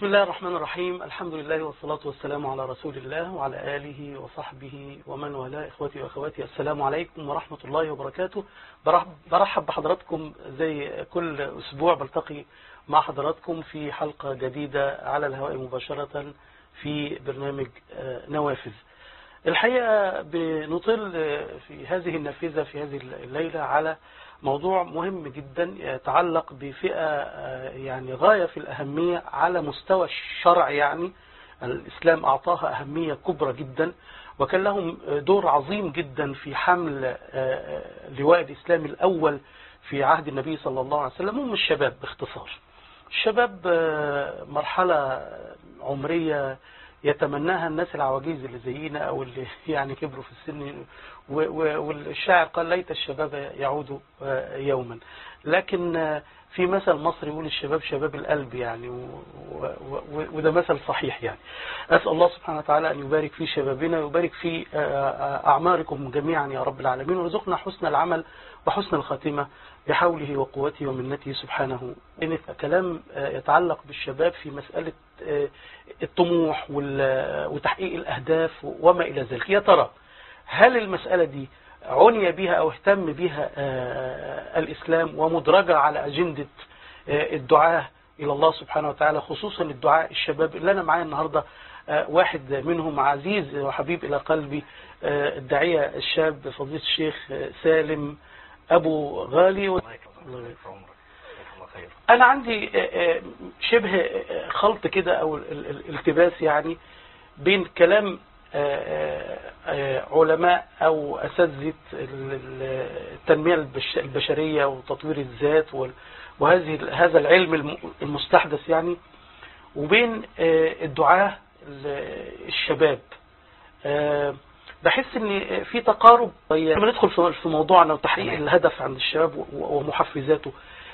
الله الرحمن الرحيم. الحمد لله والصلاة والسلام على رسول الله وعلى آله وصحبه ومن والاه. إخوتي وأخواتي، السلام عليكم ورحمة الله وبركاته. برحب بحضراتكم زي كل أسبوع، بلتقي مع حضراتكم في حلقة جديدة على الهواء مباشرة في برنامج نوافذ. الحقيقة بنطل في هذه النافذة في هذه الليلة على موضوع مهم جدا يتعلق بفئة يعني غاية في الأهمية على مستوى الشرع. يعني الإسلام أعطاها أهمية كبرى جدا، وكان لهم دور عظيم جدا في حمل لواء الإسلام الأول في عهد النبي صلى الله عليه وسلم. هم الشباب باختصار. الشباب مرحلة عمرية يتمناها الناس العواجيز اللي زينا أو اللي يعني كبروا في السن، والشاعر قال ليت الشباب يعود يوما. لكن في مثل مصري يقول الشباب شباب القلب يعني، وده مثل صحيح يعني. أسأل الله سبحانه وتعالى أن يبارك في شبابنا ويبارك في أعماركم جميعا يا رب العالمين، ورزقنا حسن العمل وحسن الخاتمة بحوله وقوته ومنته سبحانه. كلام يتعلق بالشباب في مسألة الطموح وتحقيق الأهداف وما إلى ذلك. يا ترى هل المسألة دي عني بها أو اهتم بها الإسلام ومدرجة على أجندة الدعاء إلى الله سبحانه وتعالى، خصوصا الدعاء الشباب اللي أنا معايا النهاردة واحد منهم عزيز وحبيب إلى قلبي، الداعية الشاب فضيلة الشيخ سالم أبو غالي. أنا عندي شبه خلط كده أو التباس يعني بين كلام علماء أو أساتذة التنمية البشرية وتطوير الذات وهذا العلم المستحدث يعني، وبين الدعاة الشباب. بحس ان في تقارب. لما ندخل في موضوعنا وتحقيق الهدف عند الشباب ومحفزاته،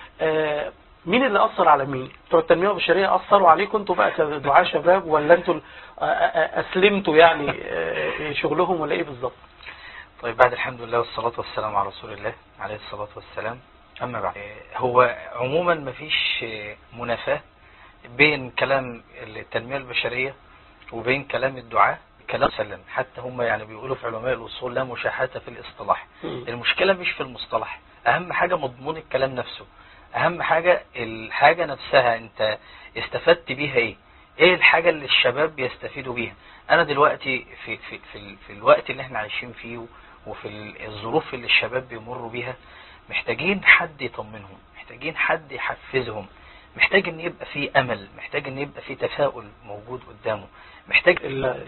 مين اللي أثر على مين؟ بتوع التنمية البشرية أثروا عليكم انتوا بقى كدعاة شباب، ولا انتوا أسلمتوا يعني شغلهم، ولا ايه بالظبط؟ طيب، بعد الحمد لله والصلاة والسلام على رسول الله عليه الصلاة والسلام. أما بعد، هو عموما مفيش منافاة بين كلام التنمية البشرية وبين كلام الدعاء. كلام سلم، حتى هم يعني بيقولوا في علماء الأصول لا مشاحة في الاصطلاح. المشكلة مش في المصطلح، أهم حاجة مضمون الكلام نفسه، أهم حاجة الحاجة نفسها أنت استفدت بيها إيه الحاجة اللي الشباب بيستفيدوا بيها. أنا دلوقتي في الوقت اللي احنا عايشين فيه وفي الظروف اللي الشباب بيمروا بيها، محتاجين حد يطمنهم، محتاجين حد يحفزهم، محتاج ان يبقى فيه امل، محتاج ان يبقى فيه تفاؤل موجود قدامه، محتاج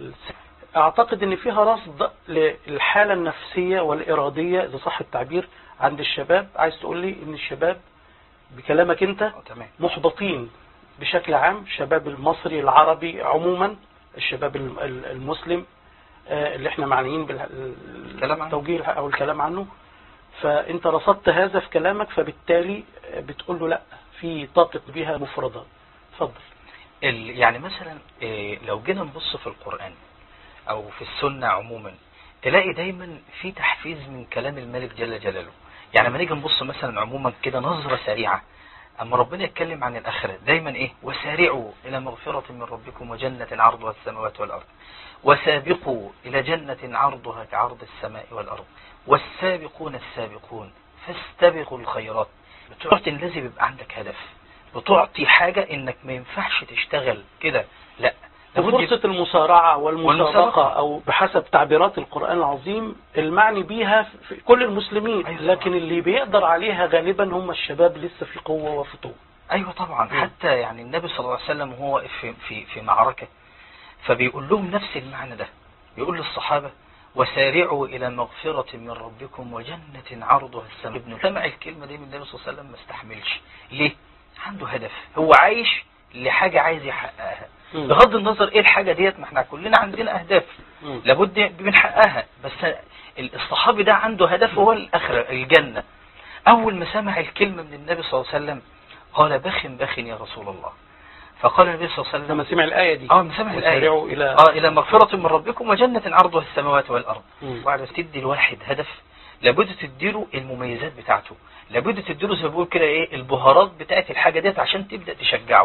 اعتقد ان فيها رصد للحالة النفسية والارادية اذا صح التعبير عند الشباب. عايز تقول لي ان الشباب بكلامك انت محبطين بشكل عام، الشباب المصري العربي عموما، الشباب المسلم اللي احنا معنيين بالتوجيه او الكلام عنه. فانت رصدت هذا في كلامك، فبالتالي بتقول له لا، في طاقة بها مفردات. اتفضل. يعني مثلا لو جينا نبص في القرآن او في السنة عموما، تلاقي دايما في تحفيز من كلام الملك جل جلاله. يعني لما نيجي نبص مثلا عموما كده نظرة سريعة، اما ربنا يتكلم عن الاخرة دايما وسارعوا الى مغفرة من ربكم وجنة عرضها السماوات والارض وسابقوا الى جنة عرضها كعرض السماء والارض والسابقون السابقون فاستبقوا الخيرات. بتعطي لازم يبقى عندك هدف، بتعطي حاجة انك ما ينفعش تشتغل كده، لا، فرصة المسارعة والمسابقة او بحسب تعبيرات القرآن العظيم المعني بيها في كل المسلمين. أيوة، لكن اللي بيقدر عليها غالبا هم الشباب لسه في قوة وفتوة. ايوه طبعا. حتى يعني النبي صلى الله عليه وسلم وهو في معركة، فبيقول لهم نفس المعنى ده، بيقول للصحابة وسارعوا إلى مغفرة من ربكم وجنة عرضها السماء. ابن سمع الكلمة دي من النبي صلى الله عليه وسلم ما استحملش. ليه؟ عنده هدف، هو عايش لحاجة عايز يحققها، بغض النظر ايه الحاجة ديت. ما احنا كلنا عندنا أهداف لابد بنحققها، بس الصحابي ده عنده هدف هو الآخرة الجنة. أول ما سمع الكلمة من النبي صلى الله عليه وسلم قال بخ يا رسول الله. فقال النبي صلى الله عليه وسلم لما سمع الآية دي لما سمع الآية إلى مغفرة من ربكم وجنة عرضها السماوات والأرض. وبعد تدي الواحد هدف لابد تديله المميزات بتاعته، لابد تديله زي ما بقول كده البهارات بتاعت الحاجة ديت عشان تبدأ تشجعه.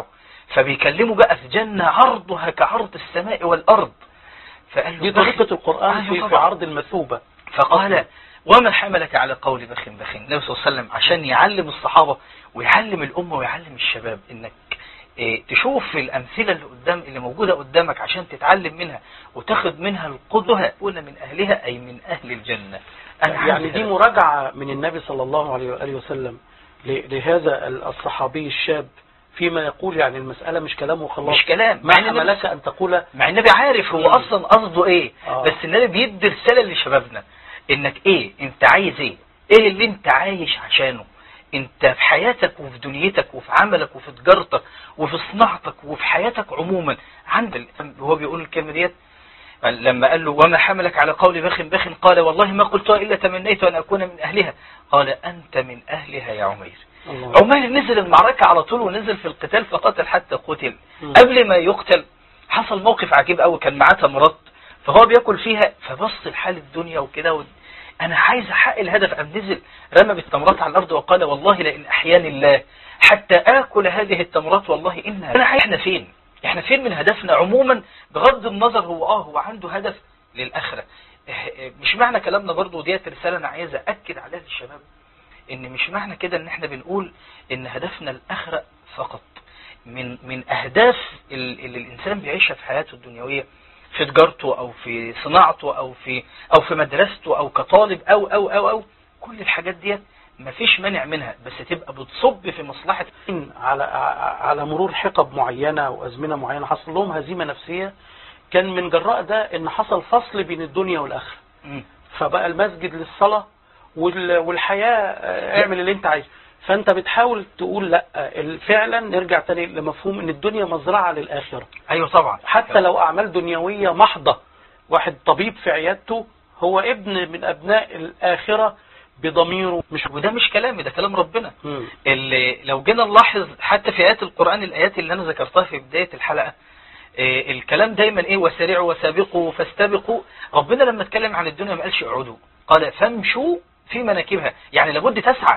فبيكلموا بقى في جنة عرضها كعرض السماء والأرض. فقال له دي طريقة القرآن في عرض المثوبة. فقال وما حملك على قول بخ بخ. النبي صلى الله عليه وسلم عشان يعلم الصحابة ويعلم الأمة ويعلم الشباب انك تشوف الأمثلة اللي موجودة قدامك عشان تتعلم منها وتاخد منها القدوة. قلنا من أهلها أي من أهل الجنة. يعني دي مراجعة من النبي صلى الله عليه وآله وسلم لهذا الصحابي الشاب فيما يقول. يعني المسألة مش كلام وخلاص، مش كلام. ما حملك أن تقول، مع النبي عارف هو أصلا قصده إيه. بس النبي بيدي رسالة لشبابنا إنك إيه أنت عايز إيه اللي أنت عايش عشانه. أنت في حياتك وفي دنيتك وفي عملك وفي تجارتك وفي صناعتك وفي حياتك عموما. هو بيقول الكلمة ديت لما قال له وما حملك على قول بخ بخ، قال والله ما قلتها إلا تمنيت أن أكون من أهلها. قال أنت من أهلها يا عمير. عمير نزل المعركة على طول ونزل في القتال فقتل حتى قتل. قبل ما يقتل حصل موقف عجيب قوي، كان معاه تمرات فهو بياكل فيها فبص لحال الدنيا وكده أنا عايز أحقق الهدف. أم نزل رمى بالتمرات على الأرض وقال والله لئن أحياني الله حتى آكل هذه التمرات والله إحنا فين من هدفنا عموما بغض النظر. هو عنده هدف للآخرة. مش معنى كلامنا برضو ديت رسالة أنا عايز أأكد عليها للشباب إن مش معنى كده إن إحنا بنقول إن هدفنا الآخرة فقط. من أهداف اللي الإنسان بيعيشها في حياته الدنيوية في تجارته أو في صناعته أو في مدرسته أو كطالب أو كل الحاجات ديت مفيش مانع منها، بس تبقى بتصب في مصلحة. على مرور حقب معينة وأزمنة معينة حصل لهم هزيمة نفسية، كان من جراء ده إن حصل فصل بين الدنيا والآخرة. فبقى المسجد للصلاة والحياة اعمل اللي انت عايزه. فانت بتحاول تقول لا، فعلا نرجع تاني لمفهوم ان الدنيا مزرعة للآخرة. ايوه طبعا. حتى لو اعمال دنيوية محضة، واحد طبيب في عيادته هو ابن من ابناء الآخرة بضميره. وده مش كلامي، ده كلام ربنا. اللي لو جينا نلاحظ حتى في آيات القرآن، الآيات اللي انا ذكرتها في بداية الحلقة، الكلام دايما ايه وسارعوا وسابقوا فاستبقوا. ربنا لما اتكلم عن الدنيا ما قالش اقعدوا، قال فامشوا في مناكبها. يعني لابد تسعى،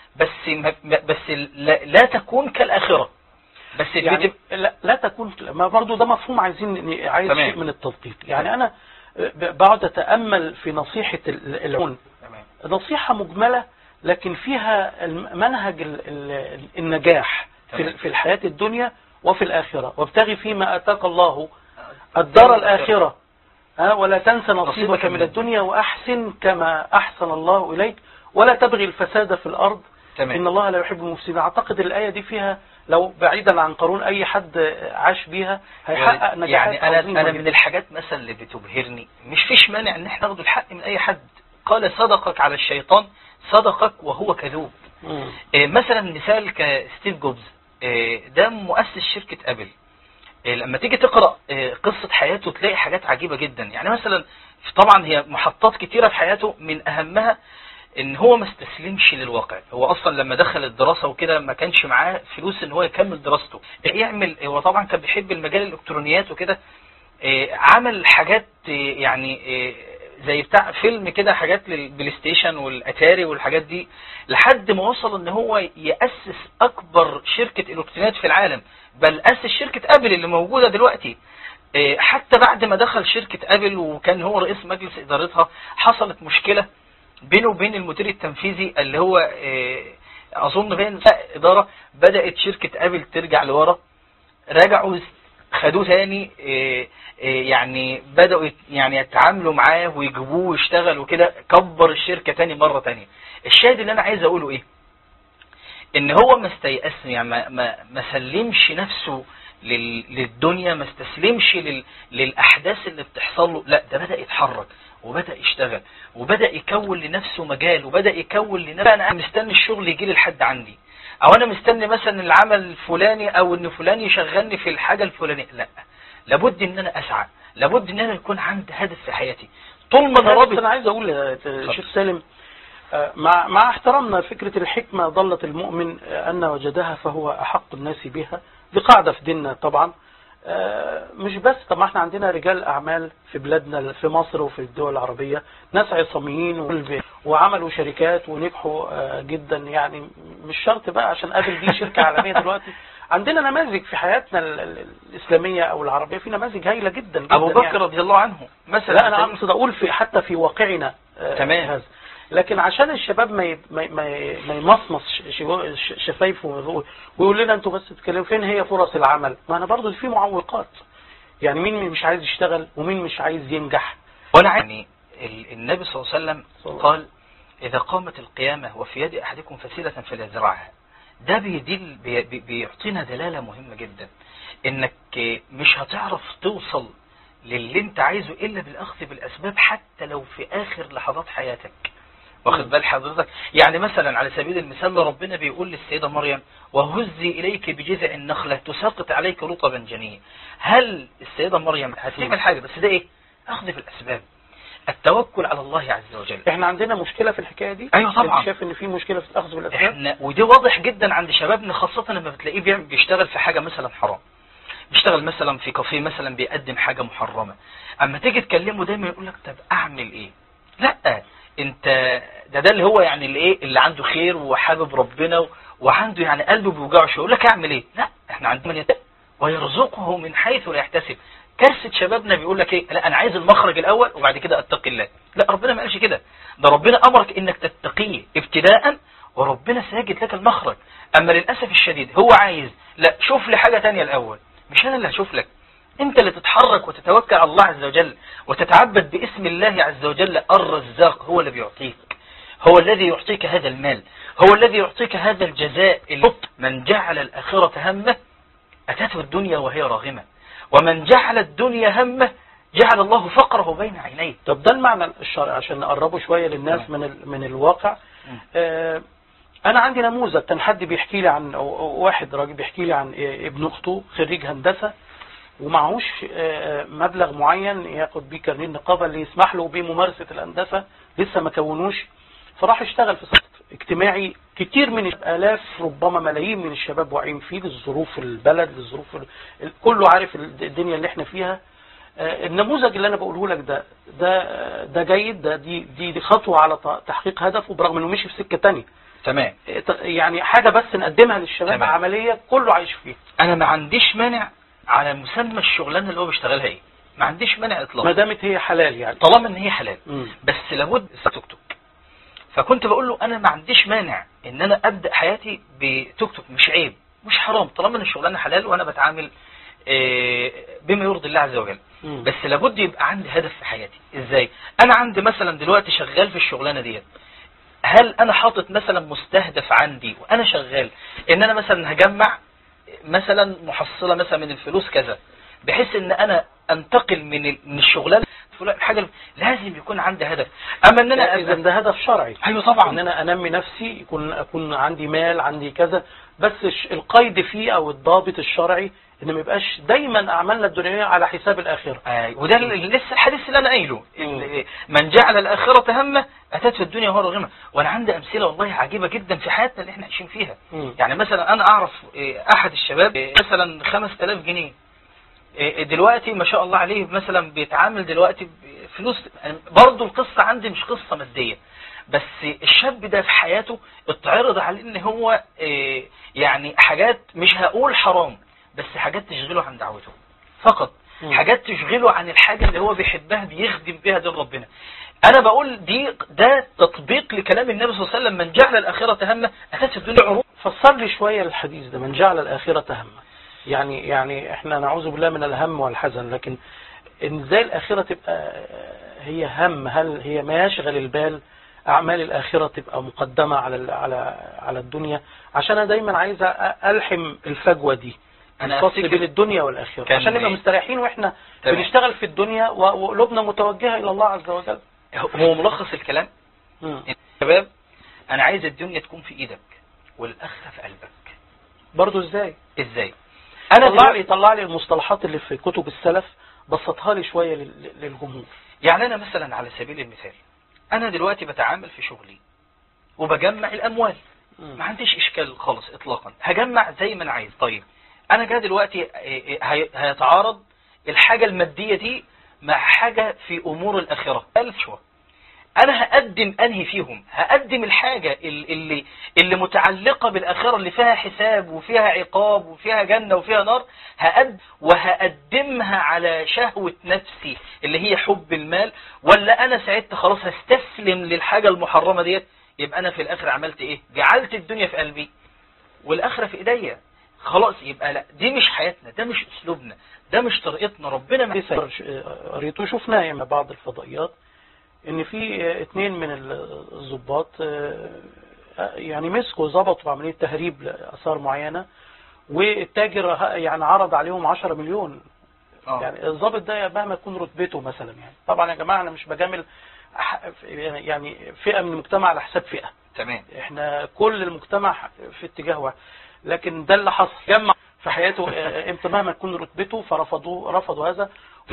بس لا تكون كالآخرة. بس يعني لا تكون. ما برضو ده مفهوم عايز شيء من التدقيق. يعني انا بقعد اتامل في نصيحة العون. نصيحة مجملة لكن فيها منهج النجاح في الحياة الدنيا وفي الآخرة. وابتغي فيما آتاك الله الدار الآخرة ولا تنسى نصيبك من الدنيا وأحسن كما أحسن الله إليك ولا تبغي الفساد في الأرض إن الله لا يحب المفسدين. أعتقد الآية دي فيها لو بعيدا عن قارون أي حد عاش بيها هيحقق نجاحات. يعني أنا من الحاجات مثلا اللي بتبهرني، مش فيش مانع إن احنا ناخد الحق من أي حد. قال صدقك على الشيطان صدقك وهو كذوب. مثلا مثال كستيف جوبز، ده مؤسس شركة أبل. لما تيجي تقرأ قصة حياته تلاقي حاجات عجيبة جدا. يعني مثلا طبعا هي محطات كتيرة في حياته، من أهمها ان هو ما استسلمش للواقع. هو اصلا لما دخل الدراسة وكده ما كانش معاه فلوس ان هو يكمل دراسته. هو طبعا كان بيحب المجال الالكترونيات وكده. عمل حاجات يعني زي بتاع فيلم كده، حاجات للبلاي ستيشن والاتاري والحاجات دي، لحد ما وصل ان هو يأسس اكبر شركة الكترونيات في العالم، بل أسس شركة ابل اللي موجودة دلوقتي. حتى بعد ما دخل شركة ابل وكان هو رئيس مجلس ادارتها، حصلت مشكلة بينه وبين المدير التنفيذي اللي هو اظن بين ادارة. بدأت شركة ابل ترجع لورا، رجعوا خدوه ثاني، يعني بدأوا يعني يتعاملوا معاه ويجيبوه ويشتغل وكده، كبر الشركة تاني مرة تانية. الشاهد اللي انا عايز اقوله ايه، ان هو ما استيأس، يعني ما سلمش نفسه للدنيا، ما استسلمش للأحداث اللي بتحصل له. لا، ده بدأ يتحرك وبدأ يشتغل وبدأ يكون لنفسه مجال وبدأ يكون لنفسه. أنا مستني الشغل يجي لي لحد عندي، أو أنا مستني مثلا العمل الفلاني أو إن فلان يشغلني في الحاجة الفلانية. لا، لابد إن أنا أسعى، لابد إن أنا يكون عندي هدف في حياتي. طول ما أنا رابط. أنا عايز أقول شيخ سالم، مع احترامنا فكرة الحكمة ضلت المؤمن أن وجدها فهو أحق الناس بها، دي قاعدة في ديننا طبعا. مش بس، طب ما احنا عندنا رجال أعمال في بلادنا في مصر وفي الدول العربية، ناس عصاميين وعملوا شركات ونجحوا جدا. يعني مش شرط بقى عشان ابل دي شركة عالمية دلوقتي عندنا نماذج في حياتنا الإسلامية أو العربية، في نماذج هايلة جدا جدا. أبو بكر رضي الله عنه مثلا. لا أنا أقصد أقول في حتى في واقعنا تمام. هذا. لكن عشان الشباب ما يمصمص شفايفه ويقول لنا انتوا بس تتكلموا فين هي فرص العمل، ما أنا برضو في معوقات. يعني مين مش عايز يشتغل ومين مش عايز ينجح. وأنا يعني النبي صلى الله عليه وسلم قال إذا قامت القيامة وفي يد أحدكم فسيلة فليزرعها. ده بيعطينا دلالة مهمة جدا، إنك مش هتعرف توصل للي انت عايزه إلا بالأخذ بالأسباب، حتى لو في آخر لحظات حياتك. واخد بال حضرتك؟ يعني مثلا على سبيل المثال ربنا بيقول للسيدة مريم وهزي إليك بجذع النخلة تساقط عليك رطبا جنيا. هل السيدة مريم هتعمل حاجة؟ بس ده إيه؟ أخذ بالأسباب، التوكل على الله عز وجل. احنا عندنا مشكلة في الحكاية دي. ايوه طبعا. انت شايف ان في مشكلة في الاخذ بالاسباب؟ ودي واضح جدا عند شبابنا، خاصة لما بتلاقيه بيشتغل في حاجة مثلا حرام، بيشتغل مثلا في كافيه مثلا بيقدم حاجة محرمة. اما تيجي تكلمه دايما يقول لك طب اعمل ايه؟ لا انت ده اللي هو يعني اللي عنده خير وحابب ربنا وعنده يعني قلبه بيوجعه شويه، يقول لك اعمل ايه؟ لا احنا عندنا من يتقى ويرزقه من حيث لا يحتسب. كارثة شبابنا بيقول لك ايه؟ لا انا عايز المخرج الاول وبعد كده اتقي الله. لا ربنا ما قالش كده، ده ربنا امرك انك تتقيه ابتداء وربنا ساجد لك المخرج. اما للاسف الشديد هو عايز لا شوف لي حاجة تانية الاول، مش انا اللي هشوف لك، انت اللي تتحرك وتتوكل على الله عز وجل وتتعبد باسم الله عز وجل. الرزاق هو اللي بيعطيك، هو الذي يعطيك هذا المال، هو الذي يعطيك هذا الجزاء. من جعل الآخرة همه أتته الدنيا وهي راغمة، ومن جعل الدنيا همه جعل الله فقره بين عينيه. طب ده المعنى الشرعي عشان نقربه شوية للناس من الواقع. أنا عندي نموذج، كان حد بيحكي لي عن واحد راجل بيحكي لي عن ابن أخته خريج هندسة ومعهوش مبلغ معين ياخد بيه كارنيه النقابة اللي يسمح له بممارسة الهندسة، لسه ما كونوش، فراح يشتغل في سقف اجتماعي. كتير من الآلاف ربما ملايين من الشباب واعيين فيه للظروف البلد، للظروف كله عارف الدنيا اللي احنا فيها. النموذج اللي انا بقوله لك ده جيد، دي خطوة على تحقيق هدفه برغم انه مشي في سكة تانية. تمام. يعني حاجة بس نقدمها للشباب تمام. عملية كله عايش فيها. انا ما عنديش مانع على مسمى الشغلانه اللي هو بيشتغلها ايه، ما عنديش مانع اطلاقا ما دامت هي حلال، يعني طالما ان هي حلال. بس لابد توك توك. فكنت بقول له انا ما عنديش مانع ان انا ابدا حياتي بتوك توك، مش عيب مش حرام طالما ان الشغلانه حلال وانا بتعامل بما يرضي الله عز وجل. بس لابد يبقى عندي هدف في حياتي. ازاي؟ انا عندي مثلا دلوقتي شغال في الشغلانه ديت، هل انا حاطط مثلا مستهدف عندي وانا شغال ان انا مثلا هجمع مثلا محصلة مثلا من الفلوس كذا، بحيث ان انا انتقل من الشغلانه حاجه لازم يكون عندي هدف. اما ان انا اذا ده هدف شرعي. ايوه طبعا، ان انا انمي نفسي، اكون عندي مال، عندي كذا، بس القيد فيه او الضابط الشرعي ان ما يبقاش دايما اعمالنا الدنيويه على حساب الاخره. وده لسه الحديث اللي انا قايله، من جعل الاخره همه اتته الدنيا وهو راغمه. وانا عندي امثله والله عجيبه جدا في حياتنا اللي احنا عايشين فيها. يعني مثلا انا اعرف احد الشباب مثلا 5000 جنيه دلوقتي ما شاء الله عليه مثلا بيتعامل دلوقتي فلوس. برضو القصه عندي مش قصه ماديه، بس الشاب ده في حياته اتعرض عليه ان هو يعني حاجات مش هقول حرام، بس حاجات تشغله عن دعوته فقط، حاجات تشغله عن الحاجة اللي هو بيحبها بيخدم بها دين ربنا. انا بقول ده تطبيق لكلام النبي صلى الله عليه وسلم من جعل الآخرة همه اتته الدنيا عروض. فسر لي شوية الحديث ده، من جعل الآخرة همه. يعني احنا نعوذ بالله من الهم والحزن، لكن ازاي الآخرة تبقى هي هم؟ هل هي ما يشغل البال؟ أعمال الآخرة تبقى مقدمة على الدنيا؟ عشان أنا دايما عايز ألحم الفجوة دي، الفصل بين الدنيا والآخرة، عشان نبقى مستريحين وإحنا بنشتغل في الدنيا وقلوبنا متوجهة إلى الله عز وجل. هو ملخص الكلام شباب، أنا عايز الدنيا تكون في إيدك والآخرة في قلبك. برضو إزاي؟ أنا طلع لي المصطلحات اللي في كتب السلف، بسطها لي شوية للجمهور. يعني أنا مثلا على سبيل المثال، أنا دلوقتي بتعامل في شغلي وبجمع الأموال، ما عنديش إشكال خالص إطلاقا، هجمع زي ما أنا عايز. طيب أنا جاء دلوقتي هيتعارض الحاجة المادية دي مع حاجة في أمور الآخرة. انا هقدم انهي فيهم؟ هقدم الحاجة اللي متعلقة بالاخرة، اللي فيها حساب وفيها عقاب وفيها جنة وفيها نار، وهقدمها على شهوة نفسي اللي هي حب المال، ولا انا ساعتها خلاص هستسلم للحاجة المحرمة ديت؟ يبقى انا في الاخر عملت ايه؟ جعلت الدنيا في قلبي والاخرة في ايديا. خلاص يبقى لا، دي مش حياتنا، ده مش اسلوبنا، ده مش طريقتنا. ربنا ما قريته شفناه يعني بعض الفضائيات ان في 2 من الضباط يعني مسكوا ظبطوا عملية تهريب لآثار معينة، والتاجر يعني عرض عليهم 10 مليون. يعني الضابط ده مهما تكون رتبته مثلا، يعني طبعا يا جماعة انا مش بجامل يعني فئة من المجتمع على حساب فئة، تمام، احنا كل المجتمع في اتجاه واحد، لكن ده اللي حصل. جمع في حياته مهما تكون رتبته، فرفضوا هذا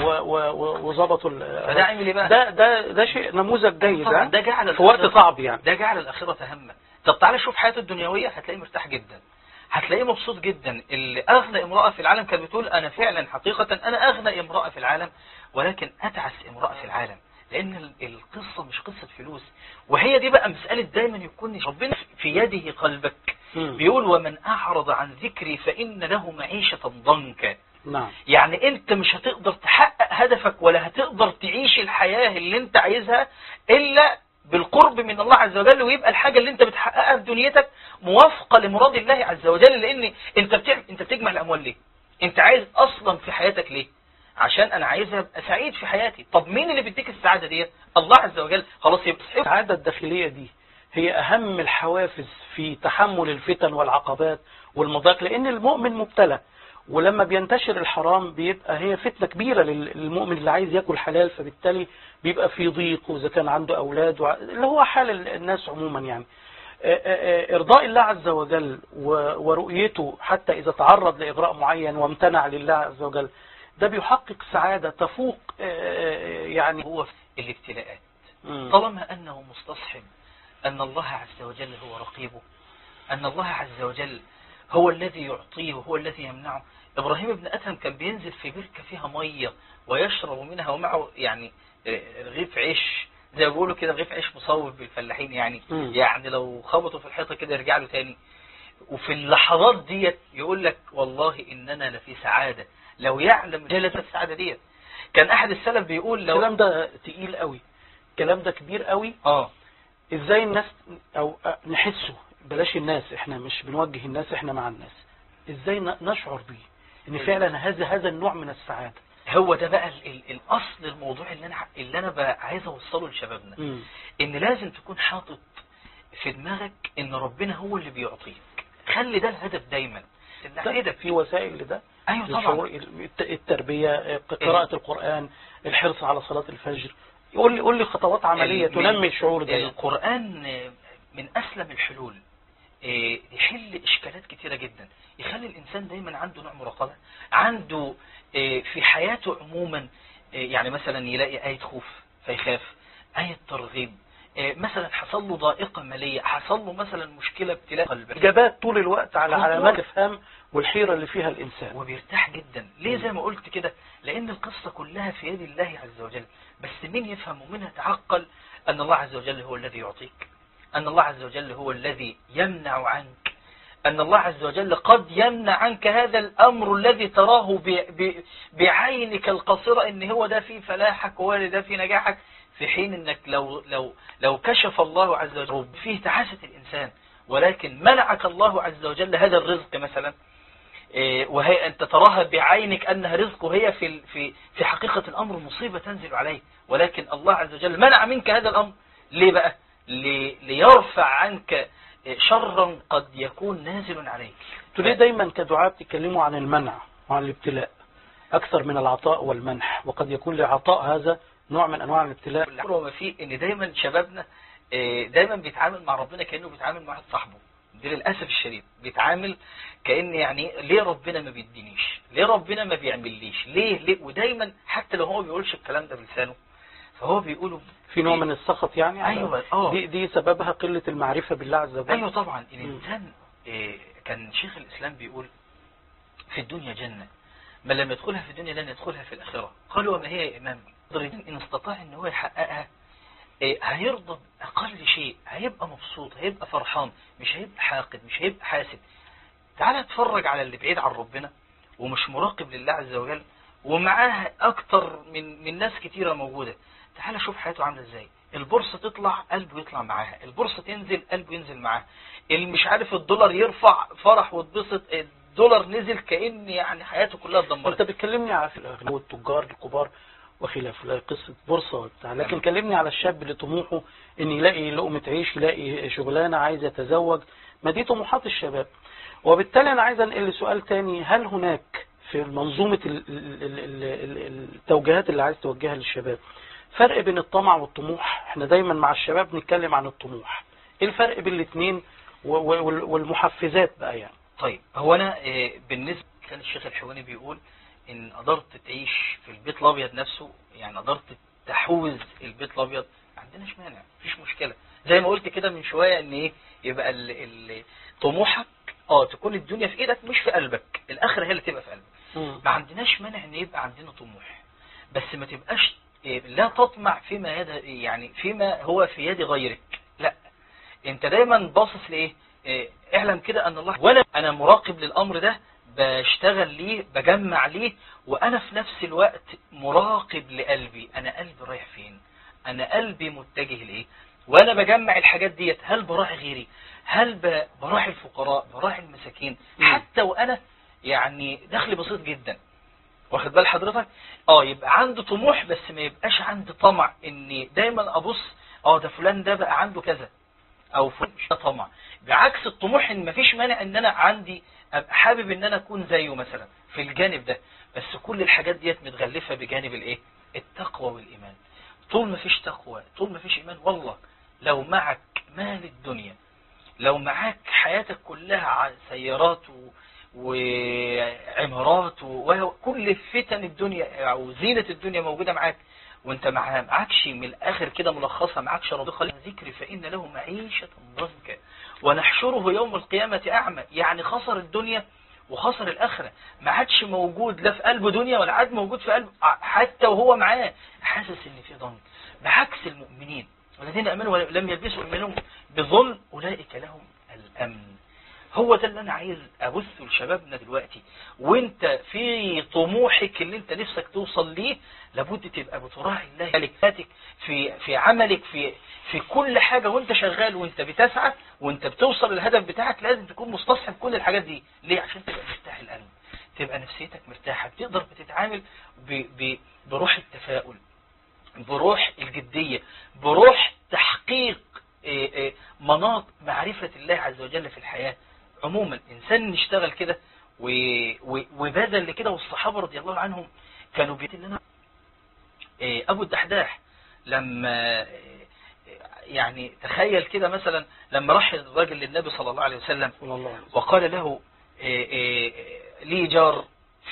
وظبطوا. فده عمل ايه بقى؟ ده شيء نموذج جيد ده جعل في وقت صعب، يعني ده جعل الآخرة همه. طب تعالى شوف حياته الدنيوية، هتلاقيه مرتاح جدا، هتلاقيه مبسوط جدا. اللي أغنى امرأة في العالم كانت بتقول أنا فعلا حقيقة أنا أغنى امرأة في العالم، ولكن أتعس امرأة في العالم، لأن القصة مش قصة فلوس. وهي دي بقى مسألة دايما يكون ربنا في يده قلبك. بيقول ومن أعرض عن ذكري فإن له معيشة ضنكا. نعم. يعني انت مش هتقدر تحقق هدفك ولا هتقدر تعيش الحياة اللي انت عايزها إلا بالقرب من الله عز وجل، ويبقى الحاجة اللي انت بتحققها في دنيتك موافقة لمراد الله عز وجل. لأن انت بتجمع الأموال ليه؟ انت عايز أصلا في حياتك ليه؟ عشان انا عايز ابقى سعيد في حياتي. طب مين اللي بيديك السعادة دي؟ الله عز وجل. خلاص يبقى السعادة الداخلية دي هي أهم الحوافز في تحمل الفتن والعقبات والمضايق، لأن المؤمن مبتلى، ولما بينتشر الحرام بيبقى هي فتنة كبيرة للمؤمن اللي عايز ياكل حلال، فبالتالي بيبقى في ضيق، وإذا كان عنده أولاد اللي هو حال الناس عموما. يعني إرضاء الله عز وجل ورؤيته حتى إذا تعرض لإغراء معين وامتنع لله عز وجل، ده بيحقق سعادة تفوق يعني هو في الابتلاءات. طالما أنه مستصحب أن الله عز وجل هو رقيبه، أن الله عز وجل هو الذي يعطيه وهو الذي يمنعه. إبراهيم بن أدهم كان بينزل في بركة فيها مية ويشرب منها، ومعه يعني رغيف عيش، زي ما بيقولوا كده رغيف عيش مصوب بالفلاحين، يعني لو خبطوا في الحيطة كده يرجع له تاني. وفي اللحظات ديت يقول لك والله إننا لفي سعادة، لو يعلم جلسة السعادة ديت. كان أحد السلف بيقول لو الكلام ده تقيل قوي، الكلام ده كبير قوي. ازاي الناس او نحسه، بلاش الناس، احنا مش بنوجه الناس، احنا مع الناس. ازاي نشعر بيه ان فعلا هذا النوع من السعادة؟ هو ده بقى الاصل الموضوع اللي انا بقى عايز اوصله لشبابنا. ان لازم تكون حاطط في دماغك ان ربنا هو اللي بيعطيك. خلي ده الهدف دايما. في وسائل لده. ايوه طبعا. التربية، قراءة القرآن، الحرص على صلاة الفجر. قول لي خطوات عملية تنمي الشعور ده. القرآن من أسلم الحلول، يحل إشكالات كتيرة جدا، يخلي الإنسان دايما عنده نوع مراقبة، عنده في حياته عموما. يعني مثلا يلاقي آية خوف فيخاف، آية ترغيب، مثلا حصل له ضائقة مالية، حصل له مثلا مشكلة ابتلاء قلبي، إجابات طول الوقت على علامات الإفهام والحيرة اللي فيها الإنسان، وبيرتاح جدا. ليه زي ما قلت كده؟ لأن القصة كلها في يد الله عز وجل. بس مين يفهم ومين يتعقل أن الله عز وجل هو الذي يعطيك، أن الله عز وجل هو الذي يمنع عنك، أن الله عز وجل قد يمنع عنك هذا الأمر الذي تراه بعينك القصيرة إن هو ده في فلاحك وهو ده في نجاحك، في حين أنك لو كشف الله عز وجل فيه تعاسة الإنسان، ولكن منعك الله عز وجل هذا الرزق مثلا، وهي أنت تراها بعينك أنها رزق، وهي في حقيقة الأمر مصيبة تنزل عليه، ولكن الله عز وجل منع منك هذا الأمر. ليه بقى؟ ليرفع عنك شرا قد يكون نازل عليك. ليه دايما كدعاء بتتكلموا عن المنع وعن الابتلاء أكثر من العطاء والمنح؟ وقد يكون للعطاء هذا نوع من أنواع الابتلاء. وما فيه إن دايما شبابنا دايما بيتعامل مع ربنا كأنه بيتعامل مع واحد صاحبه. ده للأسف الشديد، بيتعامل كأن يعني ليه ربنا ما بيدينيش، ليه ربنا ما بيعمليش، ليه. ودايما حتى لو هو ما بيقولش الكلام ده بلسانه فهو بيقوله في نوع من السخط يعني. أيوة. دي سببها قلة المعرفة بالله عز وجل. أيوة طبعا. الإنسان كان شيخ الإسلام بيقول في الدنيا جنة، من لم يدخلها في الدنيا لن يدخلها في الآخرة. قالوا وما هي يا إمام؟ إن استطاع إن هو يحققها هيرضى بأقل شيء، هيبقى مبسوط، هيبقى فرحان، مش هيبقى حاقد، مش هيبقى حاسد. تعال اتفرج على اللي بعيد عن ربنا ومش مراقب لله عز وجل، ومعاه اكتر من ناس كتيرة موجودة. تعال شوف حياته عاملة ازاي. البورصة تطلع قلبه يطلع معاها، البورصة تنزل قلبه ينزل معاها، اللي مش عارف الدولار يرفع فرح واتبسط، الدولار نزل كأن يعني حياته كلها اتدمرت. انت بتكلمني على الاغنياء والتجار الكبار وخلافه، لا قصة بورصة وبتاع، لكن كلمني على الشاب اللي طموحه ان يلاقي لقمة عيش، يلاقي شغلانة، عايز يتزوج. ما دي طموحات الشباب. وبالتالي انا عايز انقل لسؤال تاني، هل هناك في منظومة التوجيهات اللي عايز توجهها للشباب فرق بين الطمع والطموح؟ احنا دايما مع الشباب نتكلم عن الطموح، ايه الفرق بين الاثنين والمحفزات بقى يعني؟ طيب هو انا بالنسبة كان الشيخ الحواني بيقول ان قدرت تعيش في البيت الابيض نفسه، يعني قدرت تحوز البيت الابيض، ما عندناش مانع، مفيش مشكلة. زي ما قلت كده من شوية ان ايه، يبقى طموحك تكون الدنيا في ايدك مش في قلبك، الاخرة هي اللي تبقى في قلبك. ما عندناش مانع ان يبقى عندنا طموح، بس ما تبقاش لا تطمع فيما هو في يد غيرك. لا، انت دايما باصص لايه؟ اعلم كده ان الله، وانا مراقب للامر ده، بشتغل ليه، بجمع ليه، وانا في نفس الوقت مراقب لقلبي، انا قلبي رايح فين، انا قلبي متجه لايه، وانا بجمع الحاجات ديت. هل براعي غيري؟ هل براعي الفقراء، براعي المساكين؟ حتى وانا يعني دخلي بسيط جدا، واخد بال حضرتك؟ يبقى عنده طموح، بس ما يبقاش عندي طمع اني دايما ابص ده فلان ده بقى عنده كذا، او فلان مش طمع. بعكس الطموح، ان مفيش مانع ان انا عندي ابقى حابب ان انا اكون زيه مثلا في الجانب ده، بس كل الحاجات ديت متغلفة بجانب الايه؟ التقوى والايمان. طول ما فيش تقوى، طول ما فيش ايمان، والله لو معك مال الدنيا، لو معاك حياتك كلها سيارات وعمارات وكل فتن الدنيا او زينة الدنيا موجودة معاك، وانت معكش من الاخر كده ملخصة، معكش رضيخة ذكر، فإن له معيشة ضنكا ونحشره يوم القيامة أعمى. يعني خسر الدنيا وخسر الآخرة، ما عادش موجود لا في قلبه دنيا ولا عاد موجود في قلبه، حتى وهو معاه حاسس ان في ضنك. بعكس المؤمنين والذين امنوا ولم يلبسوا ايمانهم بظلم اولئك لهم الامن. هو ده اللي انا عايز ابثه لشبابنا دلوقتي. وانت في طموحك اللي انت نفسك توصل ليه، لابد تبقى بتراعي الله ملكاتك في عملك، في كل حاجة، وانت شغال وانت بتسعى وانت بتوصل للهدف بتاعك، لازم تكون مستصحب كل الحاجات دي. ليه؟ عشان تبقى مرتاح القلب، تبقى نفسيتك مرتاحة، بتقدر بتتعامل بروح التفاؤل، بروح الجدية، بروح تحقيق مناط معرفة الله عز وجل في الحياة. عموما إنسان نشتغل كده وبذل لكده. والصحابة رضي الله عنهم كانوا لنا أبو الدحداح لما يعني تخيل كده مثلا لما راح الراجل للنبي صلى الله عليه وسلم وقال له لي جار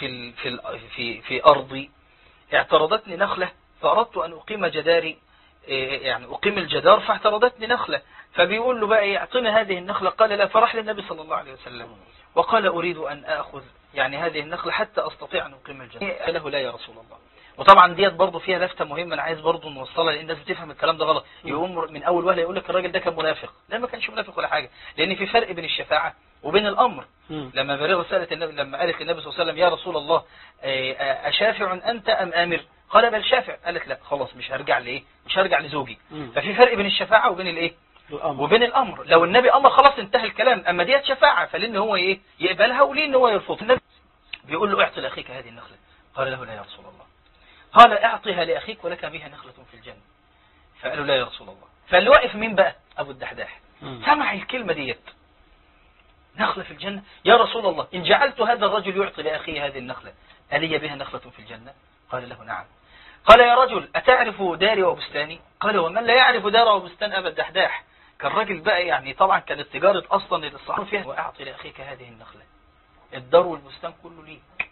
في أرضي اعترضتني نخلة فأردت أن أقيم جداري، يعني أقيم الجدار فاعترضتني نخلة، فبيقول له بقى اعطينا هذه النخلة. قال لا، فرح للنبي صلى الله عليه وسلم وقال أريد أن أخذ يعني هذه النخلة حتى أستطيع أن أقيم الجدار. قال له لا يا رسول الله. وطبعا ديت برضه فيها لفتة مهمة أنا عايز برضه نوصلها، لأن الناس بتفهم الكلام ده غلط. يقوم من أول وهلة يقول لك الراجل ده كان منافق. لا، ما كانش منافق ولا حاجة، لأن في فرق بين الشفاعة وبين الأمر. لما بريرة سألت النبي، لما قالت للنبي صلى الله عليه وسلم يا رسول الله أشافع أنت أم آمر؟ قال بل شافع. قالت لا خلاص مش هرجع لزوجي. ففي فرق بين الشفاعة وبين الايه؟ وبين الامر. لو النبي امر خلاص انتهى الكلام، اما ديت شفاعة فلان هو يقبلها ولين هو يرفض. النبي بيقول له اعطي لاخيك هذه النخلة. قال له لا يا رسول الله. قال اعطيها لاخيك ولك بها نخلة في الجنة. فقالوا لا يا رسول الله. فاللي واقف مين بقى؟ ابو الدحداح. سمع الكلمة ديت، نخلة في الجنة يا رسول الله، ان جعلت هذا الرجل يعطي لاخيه هذه النخلة ألي بها نخلة في الجنة؟ قال له نعم. قال يا رجل أتعرف داري وبستاني؟ قال ومن لا يعرف دار وبستان أبا الدحداح. كان راجل بقى يعني طبعا كانت تجارة أصلا للصحابة فيها. وأعطي لأخيك هذه النخلة، الدار والبستان كله ليك،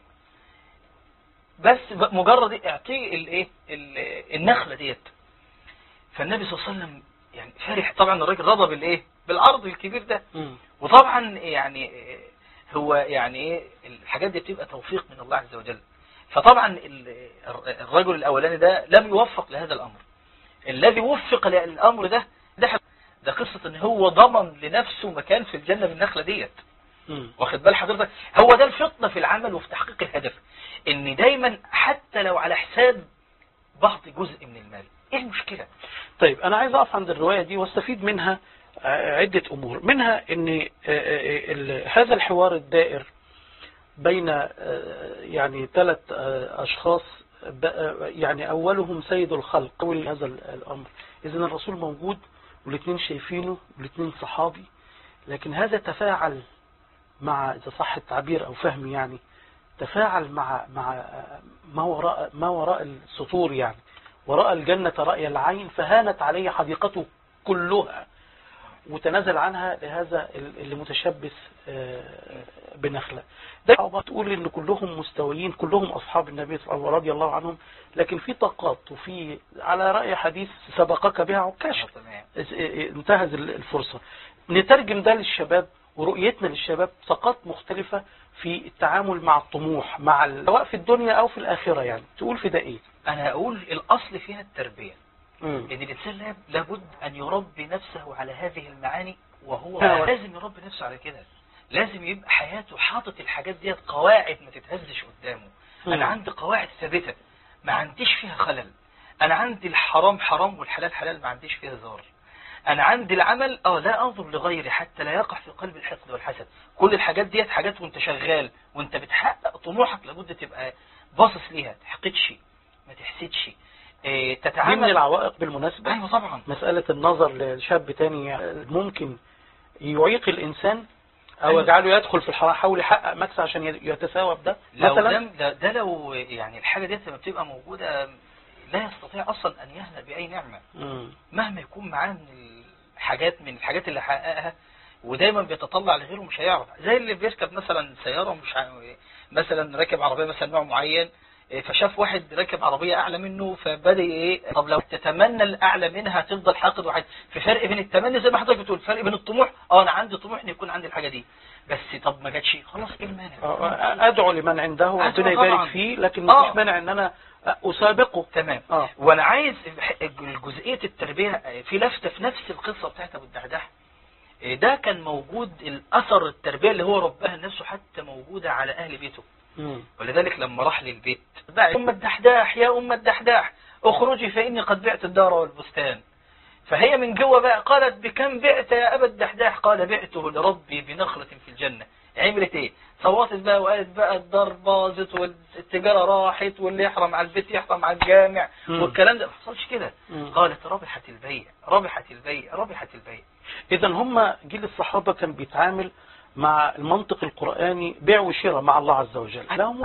بس مجرد اعطيه النخلة ديت. فالنبي صلى الله عليه وسلم يعني فرح طبعا، الراجل رضى بالعرض الكبير ده. وطبعا يعني هو يعني الحاجات دي بتبقى توفيق من الله عز وجل. فطبعا الرجل الأولاني ده لم يوفق لهذا الأمر، الذي وفق للأمر ده قصة ان هو ضمن لنفسه مكان في الجنة بالنخلة ديت. واخد بال حضرتك؟ هو ده الفطنة في العمل وفي تحقيق الهدف، ان دايما حتى لو على حساب بعض جزء من المال، ايه المشكلة؟ طيب انا عايز اقف عند الرواية دي واستفيد منها عدة امور، منها ان هذا الحوار الدائر بين يعني 3 اشخاص، يعني اولهم سيد الخلق اول هذا الامر. اذن الرسول موجود والاثنين شايفينه والاثنين صحابي، لكن هذا تفاعل مع، اذا صح التعبير او فهمي، يعني تفاعل مع ما وراء السطور، يعني وراء الجنة رأي العين، فهانت عليه حديقته كلها وتنازل عنها لهذا اللي متشبث بنخلة. ده تقول ان كلهم مستويين، كلهم اصحاب النبي صلى الله رضي الله عنهم، لكن في طاقات وفي على رأي حديث سبقك بها عكاش، انتهز الفرصة. نترجم ده للشباب ورؤيتنا للشباب، طاقات مختلفة في التعامل مع الطموح، مع سواء في الدنيا او في الاخرة. يعني تقول في ده ايه؟ انا اقول الاصل فيها التربية، ان الانسان لابد ان يربي نفسه على هذه المعاني، وهو لازم يربي نفسه على كده. لازم يبقى حياته حاطط الحاجات ديت قواعد ما تتهزش قدامه. انا عندي قواعد ثابتة ما عنديش فيها خلل. انا عندي الحرام حرام والحلال حلال، ما عنديش فيها زار. انا عندي العمل لا انظر لغيري حتى لا يقع في قلب الحقد والحسد. كل الحاجات ديت حاجات وانت شغال وانت بتحقق طموحك لابد تبقى باصص ليها، تحقدش ما تحسدش، تتعامل. من العوائق بالمناسبة، ايوه طبعا، مسألة النظر لشاب تاني ممكن يعيق الانسان او يجعله يدخل في الحرام، حاول يحقق مكسب عشان يتساوى بده مثلا. ده لو يعني الحاجة ديت لما بتبقى موجودة لا يستطيع اصلا ان يهنأ باي نعمة مهما يكون معاه من الحاجات اللي حققها، ودايما بيتطلع لغيره مش هيعرف. زي اللي بيركب مثلا سيارة مثلا راكب عربية مثلا نوع معين، فشاف واحد راكب عربية اعلى منه فبدأ طب لو تتمنى الاعلى منها تفضل حاقد واحد. في فرق بين التمني زي ما حضرتك بتقول، فرق بين الطموح. انا عندي طموح ان يكون عندي الحاجة دي، بس طب ما جاتش خلاص، ايه المانع؟ ادعو لمن عنده ربنا يبارك فيه، لكن مفيش مانع ان انا اسابقه. تمام. وانا عايز جزئية التربية في لفتة في نفس القصة بتاعت ابو الدحداح. ده كان موجود الاثر التربية اللي هو ربها نفسه حتى موجودة على اهل بيته. ولذلك لما راح للبيت أم الدحداح يا أم الدحداح اخرجي فإني قد بعت الدار والبستان. فهي من جوه بقى قالت بكم بعت يا أبا الدحداح؟ قال بعته لربي بنخلة في الجنة. عملت ايه؟ صوتت بقى وقالت بقى الدار باظت والتجارة راحت واللي يحرم على البيت يحرم على الجامع والكلام ده. ما حصلش كده. قالت ربحت البيع ربحت البيع ربحت البيع. إذا هم جيل الصحابة كان بيتعامل مع المنطق القرآني بيع وشراء مع الله عز وجل.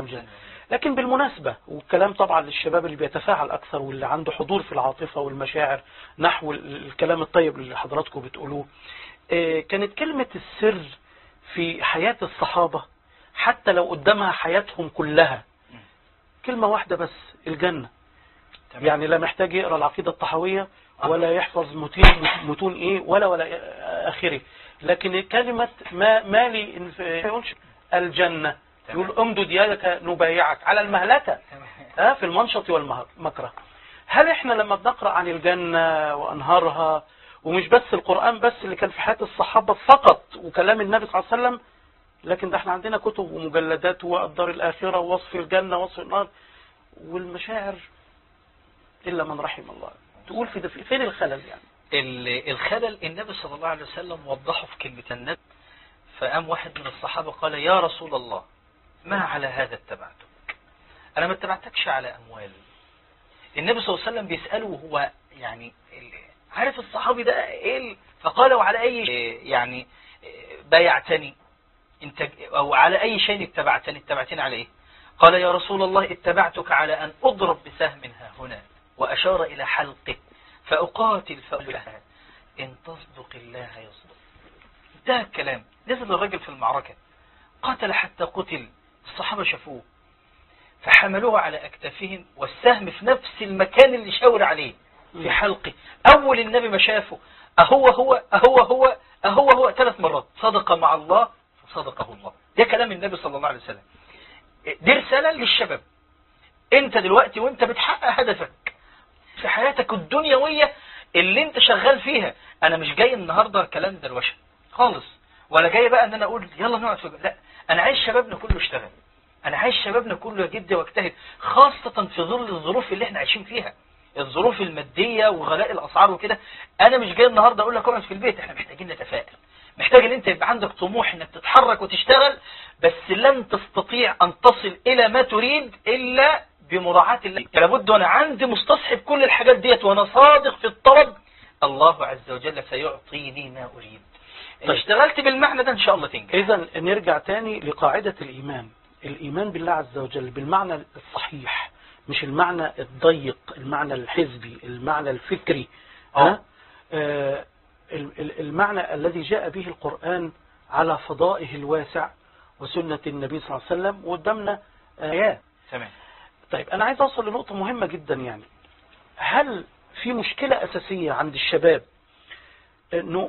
لكن بالمناسبة، والكلام طبعا للشباب اللي بيتفاعل أكثر واللي عنده حضور في العاطفة والمشاعر نحو الكلام الطيب اللي حضراتكم بتقولوه، كانت كلمة السر في حياة الصحابة حتى لو قدامها حياتهم كلها كلمة واحدة بس: الجنة. يعني لا محتاج يقرأ العقيدة الطحاوية ولا يحفظ متون ايه ولا اخره، لكن كلمة ما لي يقولش الجنة، يقول امدد يدك نبايعك على المهلكة في المنشط والمكره. هل احنا لما بنقرأ عن الجنة وانهارها، ومش بس القرآن بس اللي كان في حياة الصحابة فقط وكلام النبي صلى الله عليه وسلم، لكن ده احنا عندنا كتب ومجلدات والدار الآخرة ووصف الجنة ووصف النار والمشاعر إلا من رحم الله. تقول فين الخلل؟ يعني الخلل النبي صلى الله عليه وسلم وضحه في كلمة النبي. فقام واحد من الصحابة قال يا رسول الله ما على هذا اتبعتك؟ أنا ما اتبعتكش على أموال. النبي صلى الله عليه وسلم بيسأله وهو يعني عارف الصحابي ده ايه. فقال وعلى أي يعني بايعتني انت، أو على أي شيء اتبعتني على ايه؟ قال يا رسول الله اتبعتك على أن أضرب بسهم هنا، وأشار إلى حلقه فأقاتل فأبلها إن تصدق الله يصدق. ده الكلام. نزل الرجل في المعركة قاتل حتى قتل، الصحابة شافوه فحملوه على أكتافهم والسهم في نفس المكان اللي شاور عليه في حلقه. أول النبي ما شافه أهو 3 مرات صدق مع الله فصدقه الله. ده كلام النبي صلى الله عليه وسلم. دي رسالة للشباب. انت دلوقتي وانت بتحقق هدفك في حياتك الدنيوية اللي انت شغال فيها. انا مش جاي النهاردة كلام دروشة خالص، ولا جاي بقى ان انا اقول يلا نقعد لا، انا عايز شبابنا كله يشتغل، انا عايز شبابنا كله يجد ويجتهد، خاصة في ظل الظروف اللي احنا عايشين فيها، الظروف المادية وغلاء الاسعار وكده. انا مش جاي النهاردة اقول لك اقعد في البيت، احنا محتاجين نتفائل، محتاج ان انت يبقى عندك طموح انك تتحرك وتشتغل، بس لن تستطيع ان تصل الى ما تريد الا بمراعاة الله. لابد وانا عندي مستصحب كل الحاجات ديت وانا صادق في الطلب، الله عز وجل سيعطيني ما اريد. ان اشتغلت بالمعنى ده ان شاء الله تنجح. اذا نرجع تاني لقاعدة الايمان بالله عز وجل بالمعنى الصحيح، مش المعنى الضيق، المعنى الحزبي، المعنى الفكري. المعنى الذي جاء به القرآن على فضائه الواسع وسنة النبي صلى الله عليه وسلم، وقدامنا آيات. تمام. طيب أنا عايز أوصل لنقطة مهمة جدا، يعني هل في مشكلة أساسية عند الشباب أنه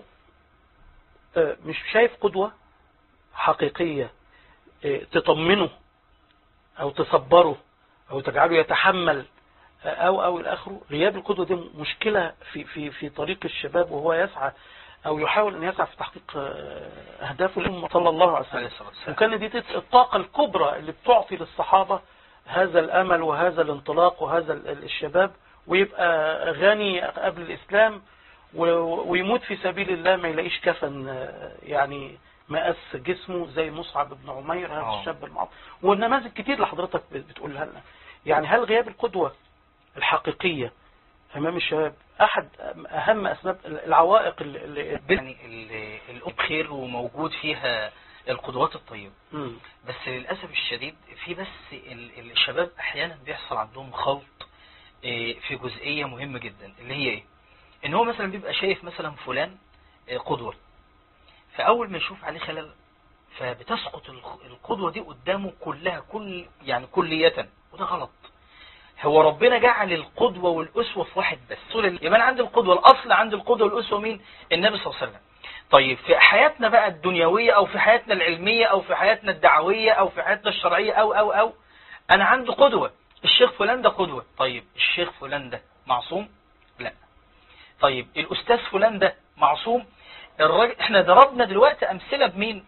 مش شايف قدوة حقيقية تطمنه أو تصبره أو تجعله يتحمل أو الآخر؟ غياب القدوة دي مشكلة في طريق الشباب وهو يسعى أو يحاول أن يسعى في تحقيق أهدافه الأمة صلى الله عليه وسلم. وكان دي الطاقة الكبرى اللي بتعطي للصحابة هذا الأمل وهذا الانطلاق وهذا الشباب، ويبقى غني قبل الإسلام ويموت في سبيل الله ما يلاقيش كفن يعني مقاس جسمه زي مصعب بن عمير هذا الشاب المعطي. والنماذج كتير لحضرتك بتقولها لنا. يعني هل غياب القدوة الحقيقية أمام الشباب أحد أهم أسباب العوائق اللي الأبخير وموجود فيها القدوات الطيبة؟ بس للأسف الشديد في الشباب أحيانا بيحصل عندهم خلط في جزئية مهمة جدا، اللي هي إيه؟ إن هو مثلا بيبقى شايف مثلا فلان قدوة، فأول ما يشوف عليه خلل فبتسقط القدوة دي قدامه كلها يعني كلية، وده غلط. هو ربنا جعل القدوة والأسوة في واحد بس، يبقى أنا عندي القدوة، الأصل عندي القدوة والأسوة مين؟ النبي صلى الله عليه وسلم. طيب في حياتنا بقى الدنيوية أو في حياتنا العلمية أو في حياتنا الدعوية أو في حياتنا الشرعية أو أنا عندي قدوة، الشيخ فلان ده قدوة. طيب الشيخ فلان ده معصوم؟ لا. طيب الأستاذ فلان ده معصوم؟ الراجل احنا ضربنا دلوقتي أمثلة بمين؟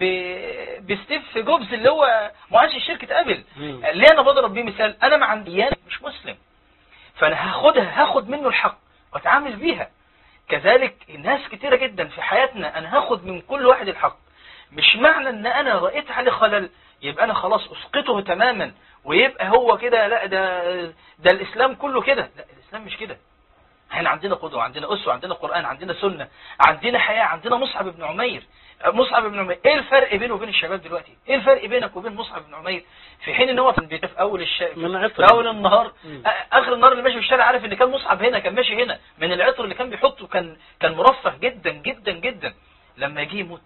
بستيف جوبز اللي هو مؤسس شركة أبل. ليه أنا بضرب بيه مثال؟ أنا مع ديانة مش مسلم، فأنا هاخد منه الحق واتعامل بيها. كذلك ناس كتيرة جدا في حياتنا أنا هاخد من كل واحد الحق، مش معنى أن أنا رأيت عليه خلل يبقى أنا خلاص أسقطه تماما ويبقى هو كده. لا، ده الإسلام كله كده. لا، الإسلام مش كده. احنا عندنا قدوة، عندنا أسوة، عندنا قرآن، عندنا سنة، عندنا حياة، عندنا مصعب بن عمير. ايه الفرق بينه وبين الشباب دلوقتي؟ ايه الفرق بينك وبين مصعب بن عمير في حين ان هو كان في اول في اول النهار اخر النهار اللي ماشي في الشارع عارف ان كان مصعب هنا، كان ماشي هنا من العطر اللي كان بيحطه، كان مرفه جدا جدا جدا. لما يجي يموت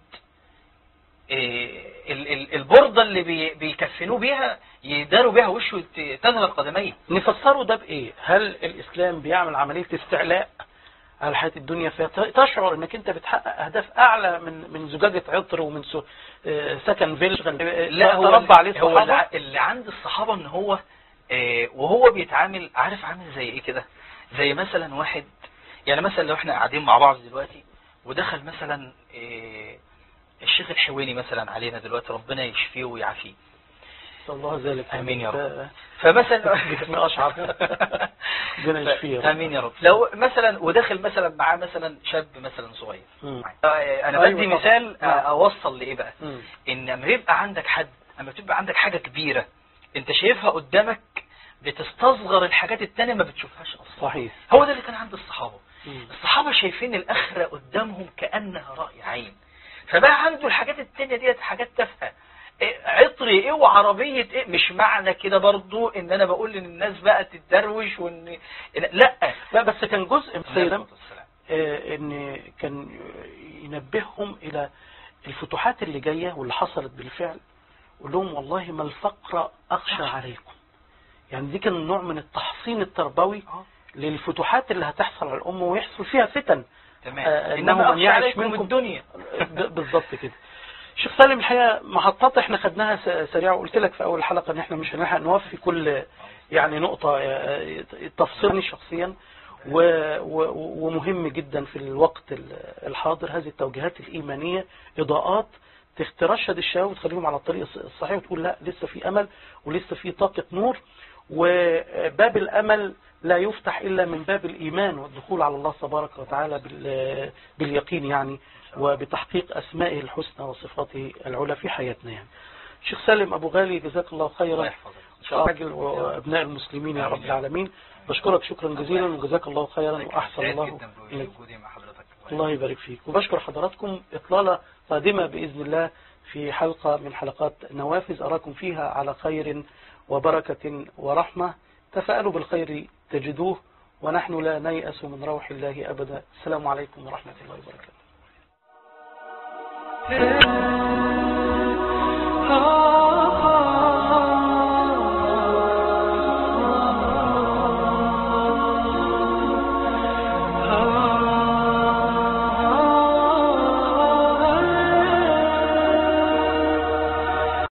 البردة اللي بيكفنوه بيها يداروا بيها وشه تذهب قدميه. نفسره ده بايه؟ هل الاسلام بيعمل عملية استعلاء على حياة الدنيا فتشعر انك انت بتحقق اهداف اعلى من زجاجة عطر ومن سكن فيل؟ لا، هو اللي عند الصحابة ان هو وهو بيتعامل عارف عامل زي ايه كده، زي مثلا واحد، يعني مثلا لو احنا قاعدين مع بعض دلوقتي ودخل مثلا الشيخ الحويني مثلا علينا دلوقتي، ربنا يشفيه ويعافيه، صلى الله ذلك. امين يا رب. فمثلا جسمي اشعر ربنا يشفيه، امين يا رب. لو مثلا وداخل مثلا معاه مثلا شاب مثلا صغير، انا بدي مثال اوصل لايه بقى؟ ان لما يبقى عندك حد، اما تبقى عندك حاجه كبيره انت شايفها قدامك، بتستصغر الحاجات التانية ما بتشوفهاش اصلا. صحيح. هو ده اللي كان عند الصحابه. الصحابه شايفين الاخره قدامهم كانها راي عين، فبقى عنده الحاجات التانية ديت حاجات تافهه، عطري ايه وعربية ايه. مش معنى كده برضو ان انا بقول ان الناس بقى تتدروش وان لا بس كان جزء من ان كان ينبههم الى الفتوحات اللي جاية واللي حصلت بالفعل، وقال لهم والله ما الفقر اخشى عليكم. يعني دي كان نوع من التحصين التربوي للفتوحات اللي هتحصل على الامة ويحصل فيها فتن. تمام. انما من يعيش منكم الدنيا. بالضبط كده. شيخ سالم، الحقيقة محطات احنا خدناها سريعة، وقلت لك في اول حلقة ان احنا مش هنلحق نوفي كل يعني نقطة تفصيلني شخصيا، ومهم جدا في الوقت الحاضر هذه التوجيهات الإيمانية، إضاءات ترشد الشباب وتخليهم على الطريق الصحيح، وتقول لا لسه في أمل ولسه في طاقة نور، وباب الأمل لا يفتح إلا من باب الإيمان والدخول على الله تبارك وتعالى باليقين يعني، وبتحقيق أسمائه الحسنى وصفاته العلى في حياتنا يعني. شيخ سالم أبو غالي جزاك الله خيرا راجل وأبناء المسلمين يا رب العالمين، بشكرك شكرا جزيلا وجزاك الله خيرا وأحسن الله إليك. الله يبارك فيك، وبشكر حضراتكم. إطلالة قادمة بإذن الله في حلقة من حلقات نوافذ أراكم فيها على خير وبركة ورحمة. تفاءلوا بالخير تجدوه، ونحن لا نيأس من روح الله أبدا. السلام عليكم ورحمة الله وبركاته.